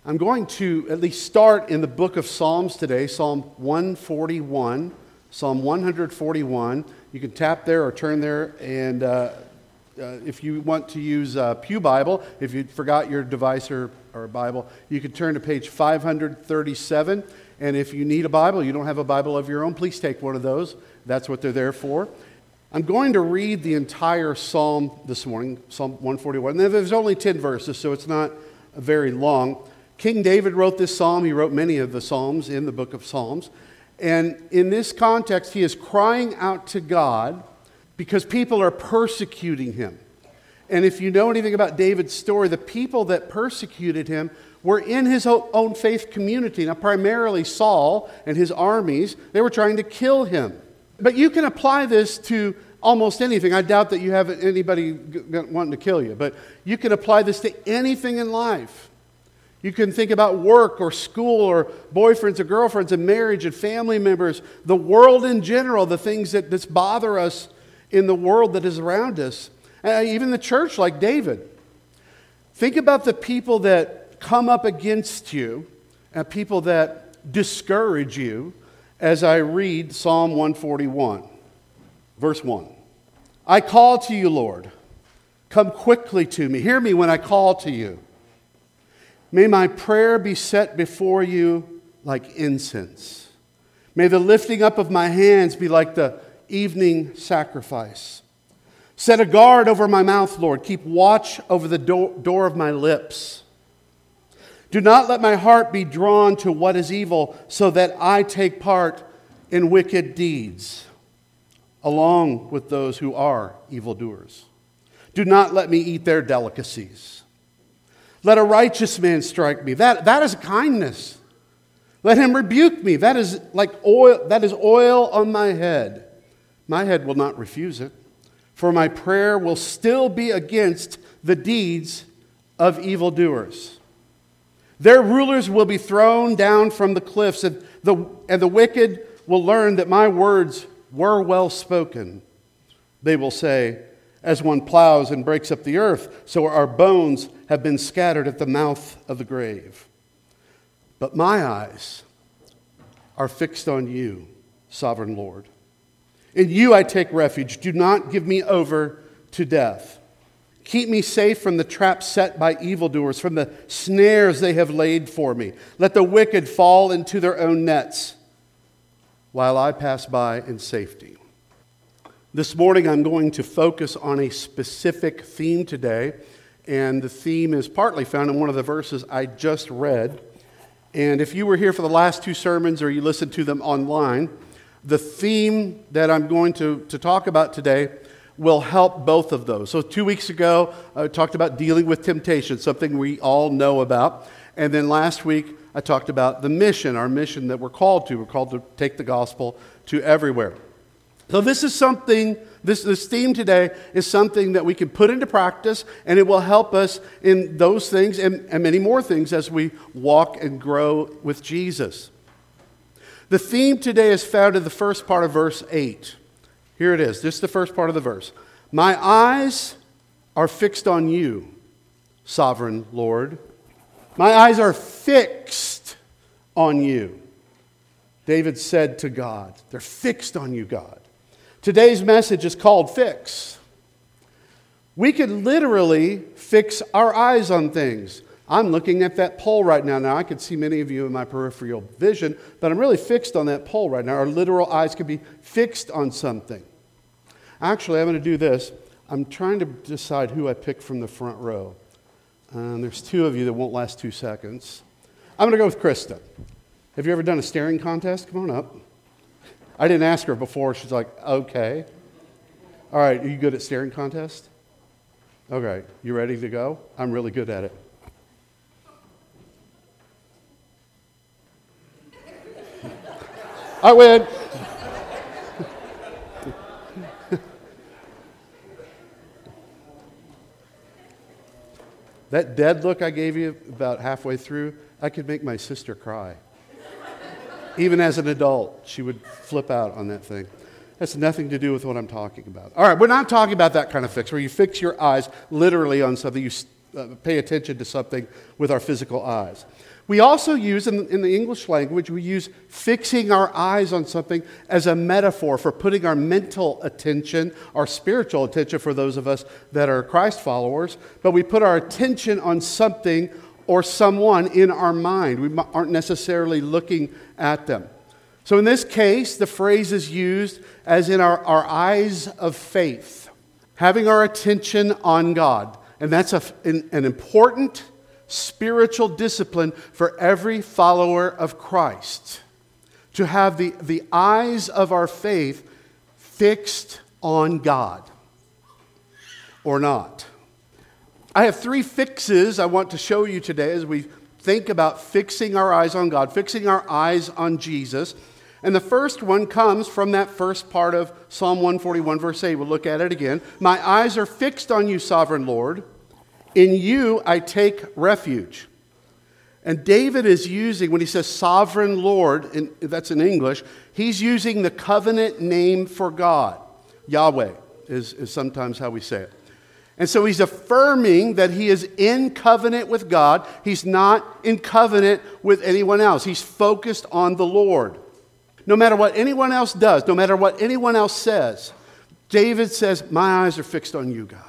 I'm going to at least start in the book of Psalms today, Psalm 141, Psalm 141. You can tap there or turn there, and if you want to use Pew Bible, if you forgot your device or Bible, you can turn to page 537. And if you need a Bible, you don't have a Bible of your own, please take one of those. That's what they're there for. I'm going to read the entire psalm this morning, Psalm 141. Now, there's only 10 verses, so it's not very long. King David wrote this psalm. He wrote many of the psalms in the book of Psalms. And in this context, he is crying out to God because people are persecuting him. And if you know anything about David's story, the people that persecuted him were in his own faith community. Now, primarily Saul and his armies, they were trying to kill him. But you can apply this to almost anything. I doubt that you have anybody wanting to kill you, but you can apply this to anything in life. You can think about work or school or boyfriends or girlfriends and marriage and family members, the world in general, the things that bother us in the world that is around us. Even the church, like David. Think about the people that come up against you and people that discourage you as I read Psalm 141, verse 1. I call to you, Lord. Come quickly to me. Hear me when I call to you. May my prayer be set before you like incense. May the lifting up of my hands be like the evening sacrifice. Set a guard over my mouth, Lord. Keep watch over the door of my lips. Do not let my heart be drawn to what is evil, so that I take part in wicked deeds, along with those who are evildoers. Do not let me eat their delicacies. Let a righteous man strike me. That is kindness. Let him rebuke me. That is like oil. That is oil on my head. My head will not refuse it, for my prayer will still be against the deeds of evildoers. Their rulers will be thrown down from the cliffs, and the wicked will learn that my words were well spoken. They will say, as one plows and breaks up the earth, so our bones have been scattered at the mouth of the grave. But my eyes are fixed on you, sovereign Lord. In you I take refuge. Do not give me over to death. Keep me safe from the traps set by evildoers, from the snares they have laid for me. Let the wicked fall into their own nets, while I pass by in safety. This morning I'm going to focus on a specific theme today, and the theme is partly found in one of the verses I just read. And if you were here for the last two sermons or you listened to them online, the theme that I'm going to talk about today will help both of those. So 2 weeks ago, I talked about dealing with temptation, something we all know about. And then last week, I talked about the mission, our mission that we're called to. We're called to take the gospel to everywhere. So this is something, this theme today is something that we can put into practice, and it will help us in those things and many more things as we walk and grow with Jesus. The theme today is found in the first part of verse 8. Here it is. This is the first part of the verse. My eyes are fixed on you, sovereign Lord. My eyes are fixed on you. David said to God, they're fixed on you, God. Today's message is called Fix. We could literally fix our eyes on things. I'm looking at that pole right now. Now, I can see many of you in my peripheral vision, but I'm really fixed on that pole right now. Our literal eyes can be fixed on something. Actually, I'm going to do this. I'm trying to decide who I pick from the front row. There's two of you that won't last 2 seconds. I'm going to go with Krista. Have you ever done a staring contest? Come on up. I didn't ask her before. She's like, okay. All right, are you good at staring contest? Okay, you ready to go? I'm really good at it. I win. That dead look I gave you about halfway through, I could make my sister cry. Even as an adult, she would flip out on that thing. That's nothing to do with what I'm talking about. All right, we're not talking about that kind of fix, where you fix your eyes literally on something, you pay attention to something with our physical eyes. We also use, in the English language, we use fixing our eyes on something as a metaphor for putting our mental attention, our spiritual attention for those of us that are Christ followers, but we put our attention on something or someone in our mind. We aren't necessarily looking at them. So in this case, the phrase is used as in our eyes of faith, having our attention on God. And that's an important spiritual discipline for every follower of Christ, to have the eyes of our faith fixed on God or not. I have 3 fixes I want to show you today as we think about fixing our eyes on God, fixing our eyes on Jesus. And the first one comes from that first part of Psalm 141, verse 8. We'll look at it again. My eyes are fixed on you, sovereign Lord. In you I take refuge. And David is using, when he says sovereign Lord, and that's in English, he's using the covenant name for God. Yahweh is sometimes how we say it. And so he's affirming that he is in covenant with God. He's not in covenant with anyone else. He's focused on the Lord. No matter what anyone else does, no matter what anyone else says, David says, my eyes are fixed on you, God.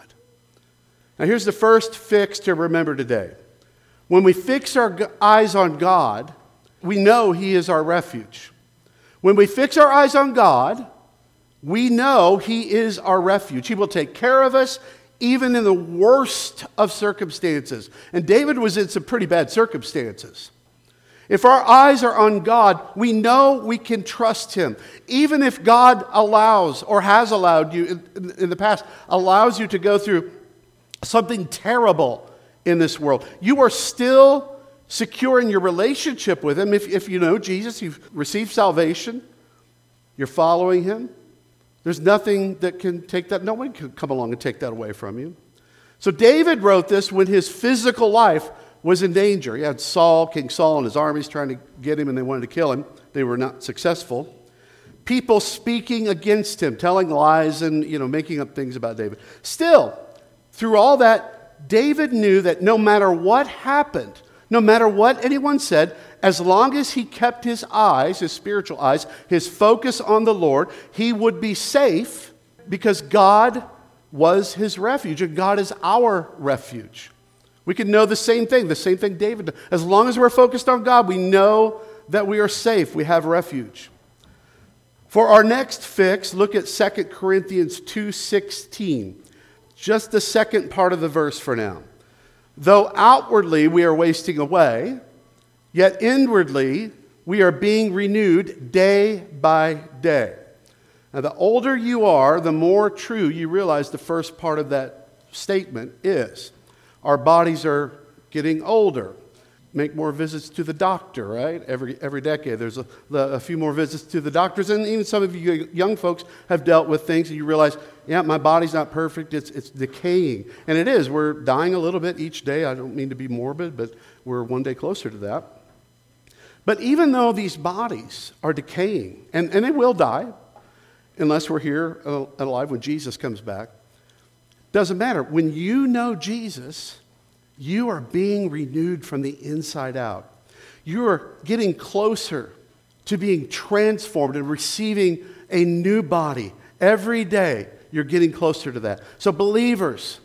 Now here's the first fix to remember today. When we fix our eyes on God, we know He is our refuge. When we fix our eyes on God, we know He is our refuge. He will take care of us even in the worst of circumstances. And David was in some pretty bad circumstances. If our eyes are on God, we know we can trust Him. Even if God allows or has allowed you in the past, allows you to go through something terrible in this world, you are still secure in your relationship with Him. If you know Jesus, you've received salvation, you're following Him, there's nothing that can take that, no one can come along and take that away from you. So David wrote this when his physical life was in danger. He had King Saul and his armies trying to get him, and they wanted to kill him. They were not successful. People speaking against him, telling lies and making up things about David. Still, through all that, David knew that no matter what happened, no matter what anyone said, as long as he kept his eyes, his spiritual eyes, his focus on the Lord, he would be safe because God was his refuge, and God is our refuge. We can know the same thing David did. As long as we're focused on God, we know that we are safe, we have refuge. For our next fix, look at 2 Corinthians 2:16. Just the second part of the verse for now. Though outwardly we are wasting away, yet inwardly we are being renewed day by day. Now, the older you are, the more true you realize the first part of that statement is. Our bodies are getting older. Make more visits to the doctor, right? Every decade there's a few more visits to the doctors. And even some of you young folks have dealt with things and you realize, yeah, my body's not perfect. It's decaying. And it is. We're dying a little bit each day. I don't mean to be morbid, but we're one day closer to that. But even though these bodies are decaying, and they will die, unless we're here alive when Jesus comes back, doesn't matter. When you know Jesus, you are being renewed from the inside out. You are getting closer to being transformed and receiving a new body. Every day, you're getting closer to that. So believers,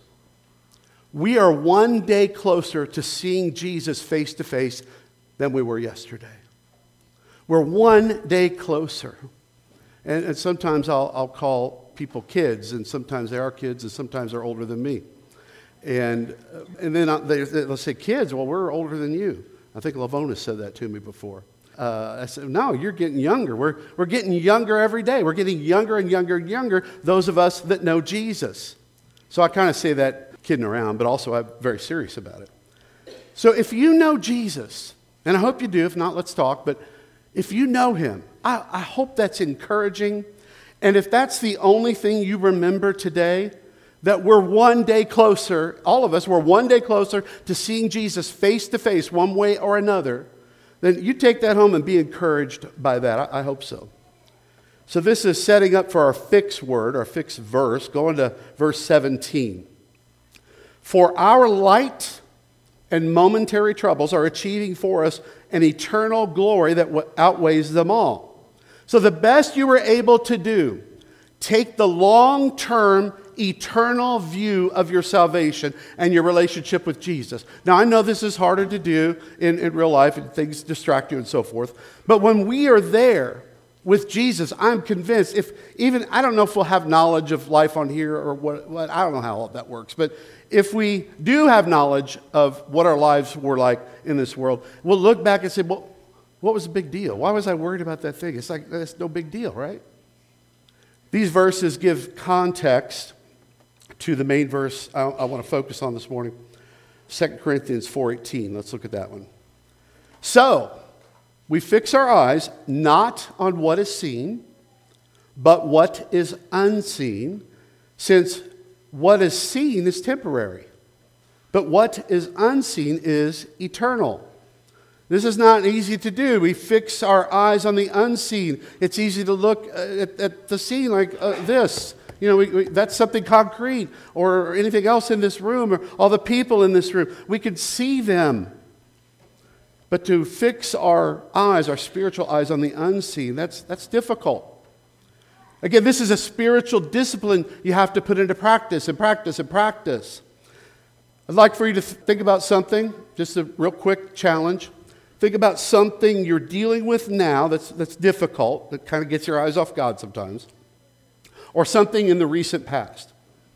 we are one day closer to seeing Jesus face to face than we were yesterday. We're one day closer. And sometimes I'll call people kids, and sometimes they are kids, and sometimes they're older than me. And then they'll say, kids, well, we're older than you. I think Lavona said that to me before. I said, no, you're getting younger. We're getting younger every day. We're getting younger and younger and younger, those of us that know Jesus. So I kind of say that kidding around, but also I'm very serious about it. So if you know Jesus, and I hope you do, if not, let's talk, but if you know Him, I hope that's encouraging. And if that's the only thing you remember today, that we're one day closer, all of us, we're one day closer to seeing Jesus face to face one way or another, then you take that home and be encouraged by that. I hope so. So this is setting up for our fixed word, our fixed verse, going to verse 17. For our light and momentary troubles are achieving for us an eternal glory that outweighs them all. So the best you were able to do, take the long-term, eternal view of your salvation and your relationship with Jesus. Now, I know this is harder to do in real life, and things distract you and so forth. But when we are there with Jesus, I'm convinced, I don't know if we'll have knowledge of life on here or what I don't know how all that works. But if we do have knowledge of what our lives were like in this world, we'll look back and say, well, what was the big deal? Why was I worried about that thing? It's like, that's no big deal, right? These verses give context to the main verse I want to focus on this morning, 2 Corinthians 4:18. Let's look at that one. So, we fix our eyes not on what is seen, but what is unseen, since what is seen is temporary, but what is unseen is eternal. This is not easy to do. We fix our eyes on the unseen. It's easy to look at the seen like this. That's something concrete, or anything else in this room, or all the people in this room. We can see them. But to fix our eyes, our spiritual eyes on the unseen, that's difficult. Again, this is a spiritual discipline you have to put into practice and practice and practice. I'd like for you to think about something, just a real quick challenge. Think about something you're dealing with now that's difficult, that kind of gets your eyes off God sometimes, or something in the recent past.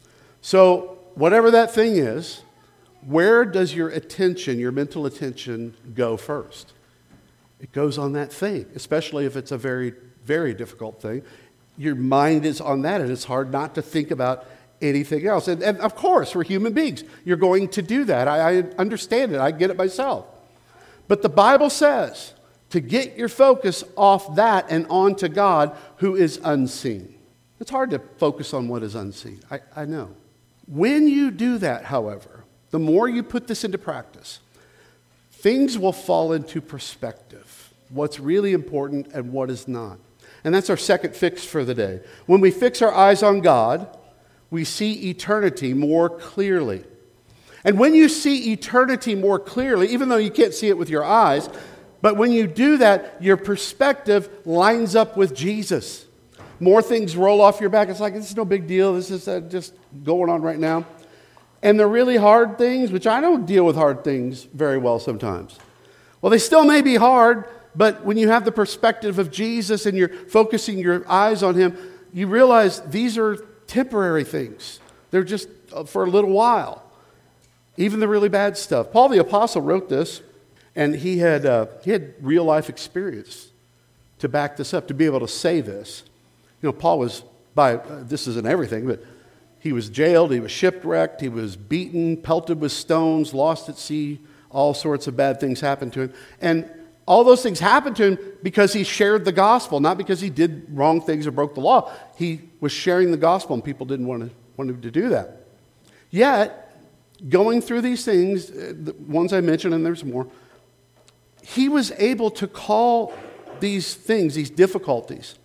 So whatever that thing is, where does your attention, your mental attention, go first? It goes on that thing, especially if it's a very, very difficult thing. Your mind is on that, and it's hard not to think about anything else. And of course, we're human beings. You're going to do that. I understand it. I get it myself. But the Bible says to get your focus off that and onto God, who is unseen. It's hard to focus on what is unseen. I know. When you do that, however, the more you put this into practice, things will fall into perspective. What's really important and what is not. And that's our second fix for the day. When we fix our eyes on God, we see eternity more clearly. And when you see eternity more clearly, even though you can't see it with your eyes, but when you do that, your perspective lines up with Jesus. More things roll off your back. It's like, this is no big deal. This is just going on right now. And the really hard things, which I don't deal with hard things very well sometimes. Well, they still may be hard, but when you have the perspective of Jesus and you're focusing your eyes on Him, you realize these are temporary things. They're just for a little while. Even the really bad stuff. Paul the Apostle wrote this, and he had real life experience to back this up, to be able to say this. Paul was this isn't everything, but he was jailed, he was shipwrecked, he was beaten, pelted with stones, lost at sea. All sorts of bad things happened to him. And all those things happened to him because he shared the gospel, not because he did wrong things or broke the law. He was sharing the gospel, and people didn't want him to do that. Yet, going through these things, the ones I mentioned, and there's more, he was able to call these things, these difficulties,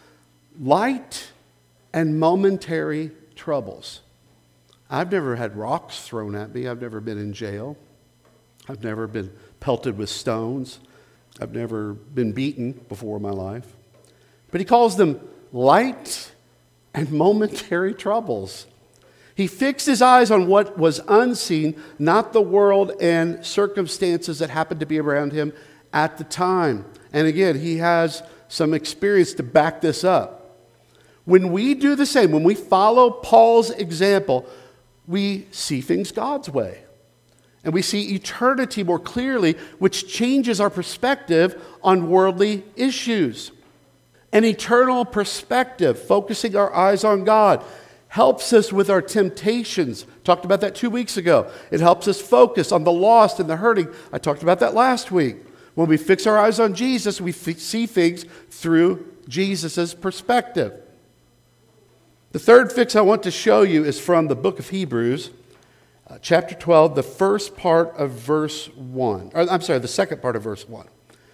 light and momentary troubles. I've never had rocks thrown at me. I've never been in jail. I've never been pelted with stones. I've never been beaten before in my life. But he calls them light and momentary troubles. He fixed his eyes on what was unseen, not the world and circumstances that happened to be around him at the time. And again, he has some experience to back this up. When we do the same, when we follow Paul's example, we see things God's way. And we see eternity more clearly, which changes our perspective on worldly issues. An eternal perspective, focusing our eyes on God, helps us with our temptations. Talked about that 2 weeks ago. It helps us focus on the lost and the hurting. I talked about that last week. When we fix our eyes on Jesus, we see things through Jesus' perspective. The third fix I want to show you is from the book of Hebrews, chapter 12, the first part of verse 1. The second part of verse 1.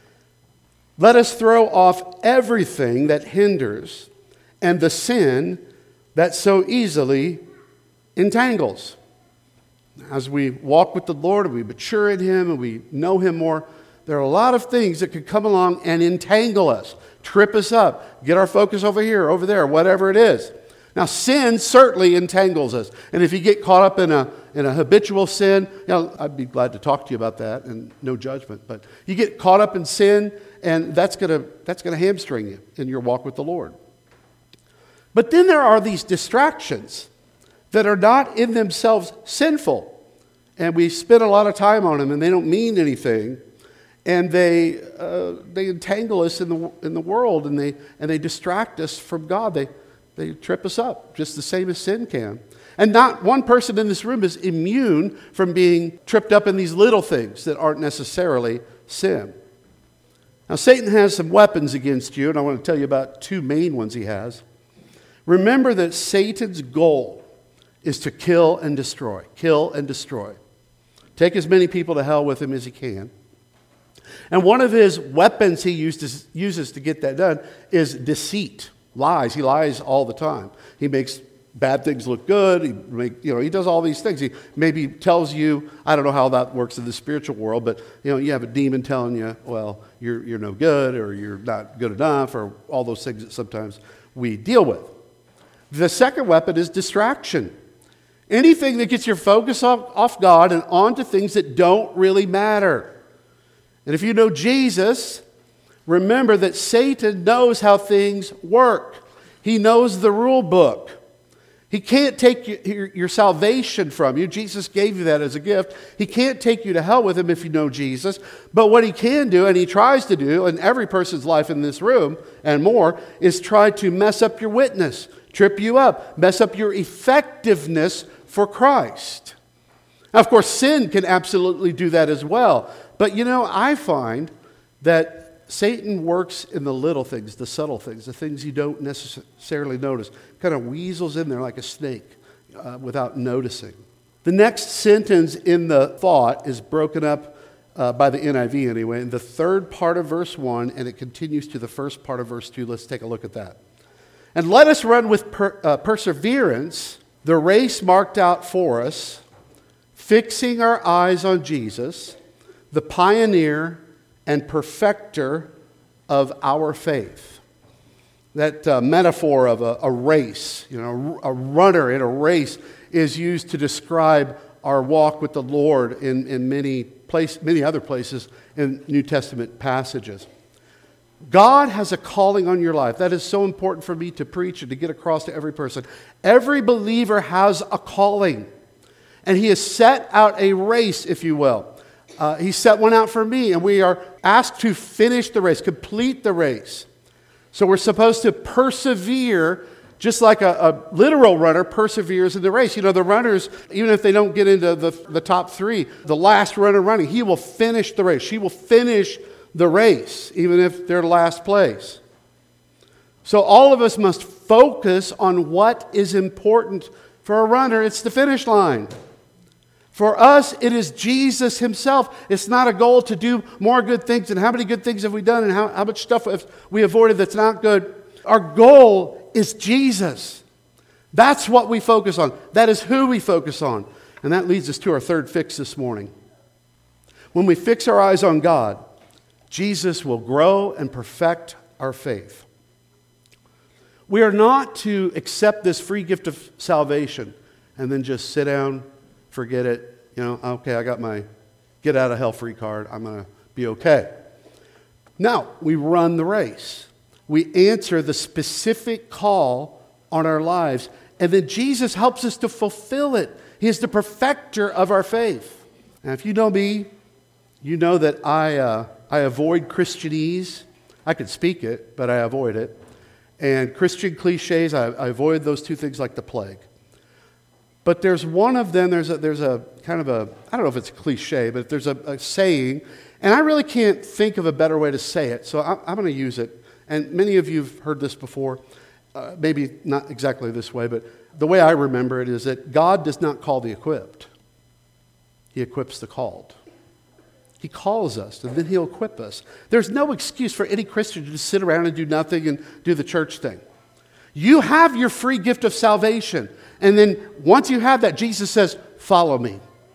Let us throw off everything that hinders and the sin that so easily entangles. As we walk with the Lord and we mature in Him and we know Him more, there are a lot of things that could come along and entangle us, trip us up, get our focus over here, over there, whatever it is. Now, sin certainly entangles us. And if you get caught up in a habitual sin, I'd be glad to talk to you about that, and no judgment. But you get caught up in sin, and that's gonna hamstring you in your walk with the Lord. But then there are these distractions that are not in themselves sinful. And we spend a lot of time on them, and they don't mean anything. And they entangle us in the world, and they distract us from God. They trip us up, just the same as sin can. And not one person in this room is immune from being tripped up in these little things that aren't necessarily sin. Now, Satan has some weapons against you, and I want to tell you about two main ones he has. Remember that Satan's goal is to kill and destroy. Kill and destroy. Take as many people to hell with him as he can. And one of his weapons he uses to get that done is deceit. Lies. He lies all the time. He makes bad things look good. He does all these things. He maybe tells you, I don't know how that works in the spiritual world, but you have a demon telling you, well, you're no good, or you're not good enough, or all those things that sometimes we deal with. The second weapon is distraction. Anything that gets your focus off God and onto things that don't really matter. And if you know Jesus, remember that Satan knows how things work. He knows the rule book. He can't take your salvation from you. Jesus gave you that as a gift. He can't take you to hell with him if you know Jesus. But what he can do, and he tries to do, in every person's life in this room and more, is try to mess up your witness, trip you up, mess up your effectiveness for Christ. Now, of course, sin can absolutely do that as well. But I find that Satan works in the little things, the subtle things, the things you don't necessarily notice. Kind of weasels in there like a snake without noticing. The next sentence in the thought is broken up by the NIV anyway, in the third part of verse 1, and it continues to the first part of verse 2. Let's take a look at that. And let us run with perseverance the race marked out for us, fixing our eyes on Jesus, the pioneer and perfecter of our faith. That metaphor of a race, a runner in a race, is used to describe our walk with the Lord in many other places in New Testament passages. God has a calling on your life. That is so important for me to preach and to get across to every person. Every believer has a calling, and He has set out a race, if you will. He set one out for me, and we are asked to finish the race, complete the race. So we're supposed to persevere, just like a literal runner perseveres in the race. The runners, even if they don't get into the top three, the last runner running, he will finish the race. She will finish the race, even if they're last place. So all of us must focus on what is important for a runner. It's the finish line. For us, it is Jesus Himself. It's not a goal to do more good things, and how many good things have we done, and how much stuff have we avoided that's not good. Our goal is Jesus. That's what we focus on. That is who we focus on. And that leads us to our third fix this morning. When we fix our eyes on God, Jesus will grow and perfect our faith. We are not to accept this free gift of salvation and then just sit down, forget it. Okay, I got my get out of hell free card. I'm going to be okay. No, we run the race. We answer the specific call on our lives, and then Jesus helps us to fulfill it. He is the perfecter of our faith. Now, if you know me, you know that I avoid Christianese. I could speak it, but I avoid it. And Christian cliches, I avoid those two things like the plague. But there's one of them, there's a kind of a, I don't know if it's a cliche, but there's a saying, and I really can't think of a better way to say it, so I'm going to use it. And many of you have heard this before, maybe not exactly this way, but the way I remember it is that God does not call the equipped. He equips the called. He calls us, and then He'll equip us. There's no excuse for any Christian to just sit around and do nothing and do the church thing. You have your free gift of salvation. And then once you have that, Jesus says, follow me.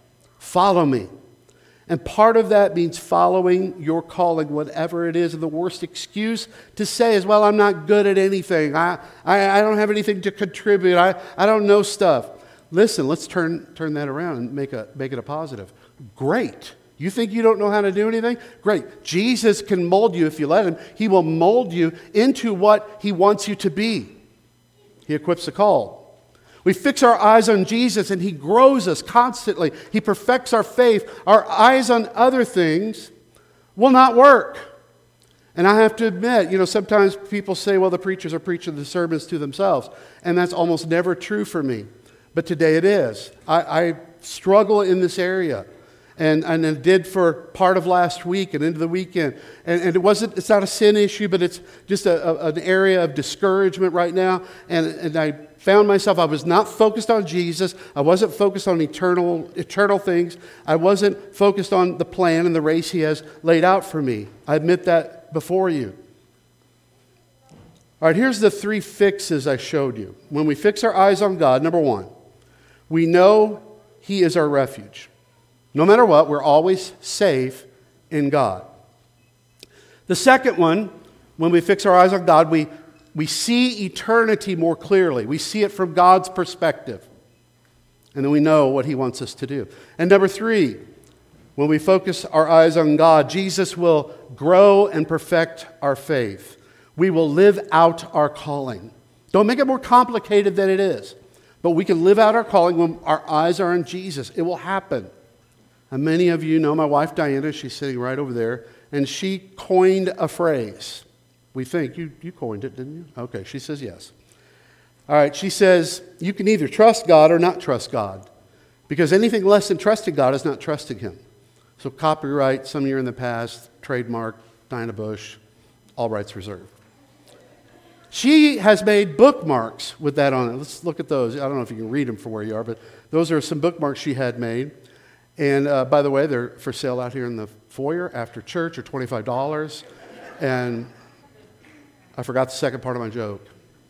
Follow me. And part of that means following your calling, whatever it is. And the worst excuse to say is, well, I'm not good at anything. I don't have anything to contribute. I don't know stuff. Listen, let's turn that around and make it a positive. Great. You think you don't know how to do anything? Great. Jesus can mold you if you let him. He will mold you into what he wants you to be. He equips the called. We fix our eyes on Jesus and he grows us constantly. He perfects our faith. Our eyes on other things will not work. And I have to admit, sometimes people say, well, the preachers are preaching the sermons to themselves. And that's almost never true for me. But today it is. I struggle in this area. And I did for part of last week and into the weekend. And it's not a sin issue, but it's just an area of discouragement right now. And I found myself, I was not focused on Jesus. I wasn't focused on eternal things. I wasn't focused on the plan and the race he has laid out for me. I admit that before you. All right, here's the 3 fixes I showed you. When we fix our eyes on God, number 1, we know he is our refuge. No matter what, we're always safe in God. The second one, when we fix our eyes on God, we see eternity more clearly. We see it from God's perspective. And then we know what he wants us to do. And number 3, when we focus our eyes on God, Jesus will grow and perfect our faith. We will live out our calling. Don't make it more complicated than it is. But we can live out our calling when our eyes are on Jesus. It will happen. And many of you know my wife Diana. She's sitting right over there. And she coined a phrase. We think, you coined it, didn't you? Okay, she says yes. All right, she says, you can either trust God or not trust God. Because anything less than trusting God is not trusting him. So copyright, some year in the past, trademark, Diana Bush, all rights reserved. She has made bookmarks with that on it. Let's look at those. I don't know if you can read them from where you are, but those are some bookmarks she had made. And by the way, they're for sale out here in the foyer after church, or $25. And I forgot the second part of my joke.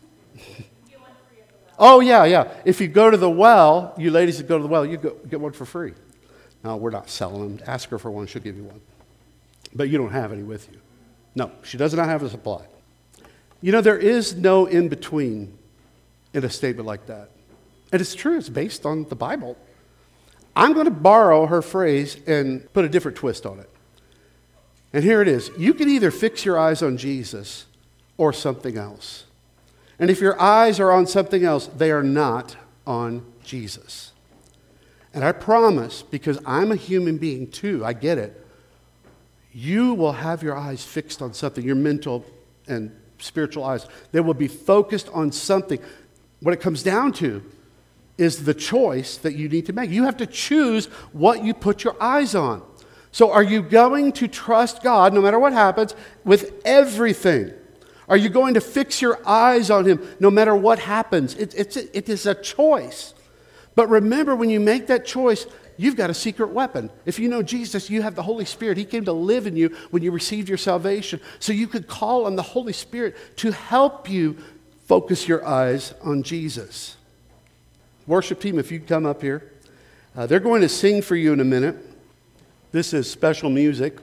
Oh, yeah. If you go to the well, you ladies that go to the well, you get one for free. No, we're not selling them. Ask her for one. She'll give you one. But you don't have any with you. No, she does not have a supply. There is no in-between in a statement like that. And it's true. It's based on the Bible. I'm going to borrow her phrase and put a different twist on it. And here it is. You can either fix your eyes on Jesus or something else. And if your eyes are on something else, they are not on Jesus. And I promise, because I'm a human being too, I get it, you will have your eyes fixed on something, your mental and spiritual eyes. They will be focused on something. What it comes down to is the choice that you need to make. You have to choose what you put your eyes on. So are you going to trust God, no matter what happens, with everything? Are you going to fix your eyes on him no matter what happens? It is a choice. But remember, when you make that choice, you've got a secret weapon. If you know Jesus, you have the Holy Spirit. He came to live in you when you received your salvation. So you could call on the Holy Spirit to help you focus your eyes on Jesus. Worship team, if you'd come up here. They're going to sing for you in a minute. This is special music.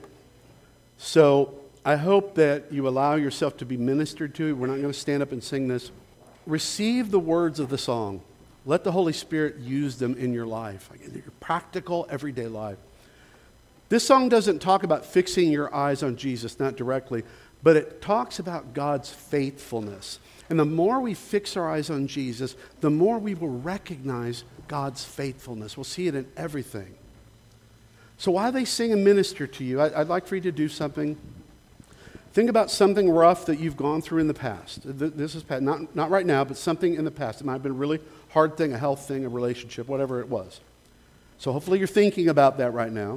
So I hope that you allow yourself to be ministered to. We're not going to stand up and sing this. Receive the words of the song. Let the Holy Spirit use them in your life, in your practical, everyday life. This song doesn't talk about fixing your eyes on Jesus, not directly, but it talks about God's faithfulness. And the more we fix our eyes on Jesus, the more we will recognize God's faithfulness. We'll see it in everything. So while they sing and minister to you, I'd like for you to do something. Think about something rough that you've gone through in the past. This is not right now, but something in the past. It might have been a really hard thing, a health thing, a relationship, whatever it was. So hopefully you're thinking about that right now.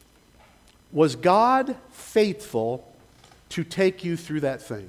Was God faithful to take you through that thing?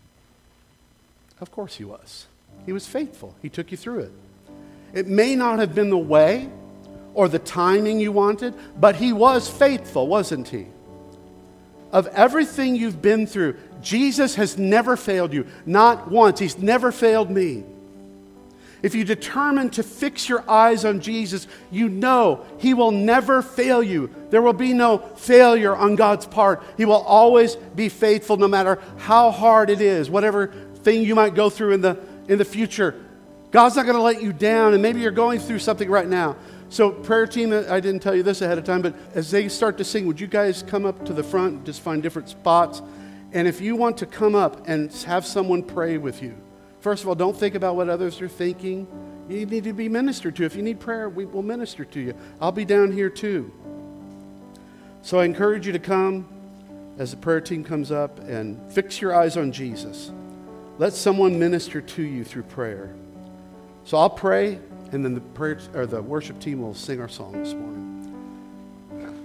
Of course he was. He was faithful. He took you through it. It may not have been the way or the timing you wanted, but he was faithful, wasn't he? Of everything you've been through, Jesus has never failed you. Not once. He's never failed me. if you determine to fix your eyes on Jesus, you know He will never fail you. There will be no failure on God's part. He will always be faithful no matter how hard it is, whatever thing you might go through in the future. God's not going to let you down, and maybe you're going through something right now. So prayer team, I didn't tell you this ahead of time, but as they start to sing, would you guys come up to the front, just find different spots? And if you want to come up and have someone pray with you, first of all, don't think about what others are thinking. You need to be ministered to. If you need prayer, we will minister to you. I'll be down here too. So I encourage you to come as the prayer team comes up and fix your eyes on Jesus. Let someone minister to you through prayer. So I'll pray, and then the worship team will sing our song this morning.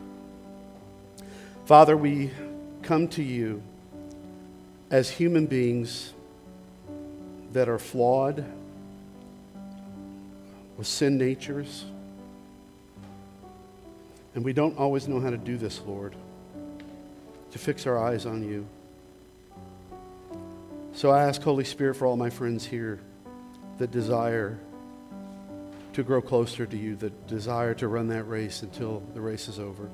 Father, we come to you as human beings that are flawed, with sin natures, and we don't always know how to do this, Lord, to fix our eyes on you. So I ask, Holy Spirit, for all my friends here that desire to grow closer to you, that desire to run that race until the race is over,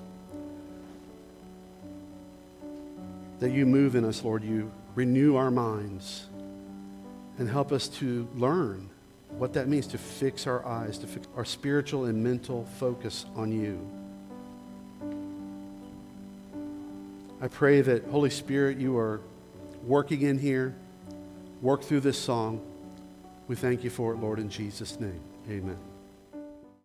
that you move in us, Lord. You renew our minds and help us to learn what that means to fix our eyes, to fix our spiritual and mental focus on you. I pray that, Holy Spirit, you are working in here. Work through this song. We thank you for it, Lord, in Jesus' name. Amen.